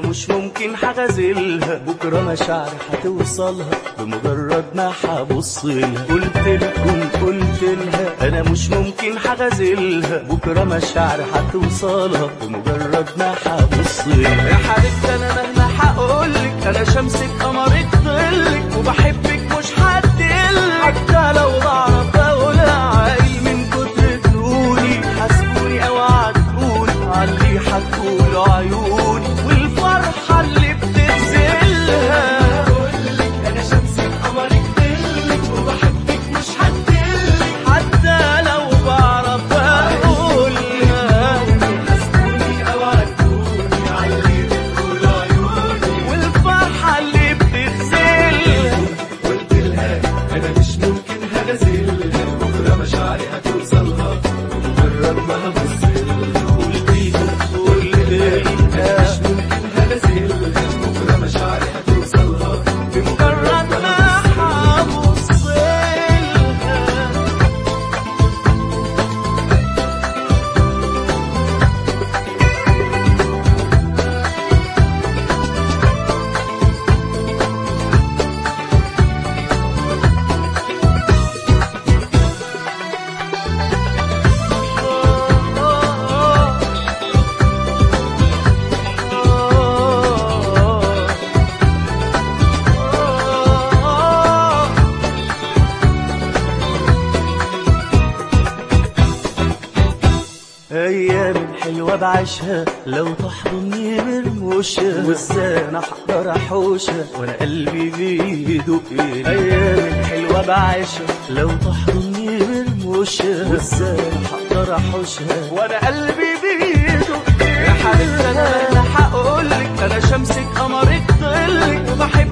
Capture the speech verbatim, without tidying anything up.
مش ممكن هغازلها، بكرة مشاعري هتوصلها بمجرد ما هبصلها. قلتلكم قلتلها أنا مش ممكن هغازلها، بكرة مشاعري هتوصلها بمجرد ما هبصلها. يا حبيبتي أنا مهما هقولك أنا شمسك قمرك ظلك، وبحبك مش هديلك حتى لو بعرف أقولها عايل من كتر جنوني. حاسبوني أو عاتبوني عاللي هتقولوا عيوني والفرحة اللي بتنزلها. بقولك أنا شمسك قمرك ظلك، وبحبك مش هديلك حتى لو بعرف أقولها. حاسبوني أو عاتبوني عاللي بتقولوا عيوني والفرحة اللي بتنزلها. قلتلها أنا مش ممكن هغازلها، بكرة مشاعري هتوصلها بمجرد ما هبصلها. قلتلها قلتلها مش ممكن هغازلها، بكرة مشاعري هتوصلها بمجرد ما هبصلها. أيام حلوة بعيشها لو تحضني برموشها، وازاي أنا هقدر أحوشها وأنا قلبي بيدق. أيام حلوة بعيشها لو تحضني برموشها، وازاي أنا هقدر أحوشها وأنا قلبي بيدق. يا حبيبتي أنا هقولك أنا شمسك قمرك ظلك، وبحب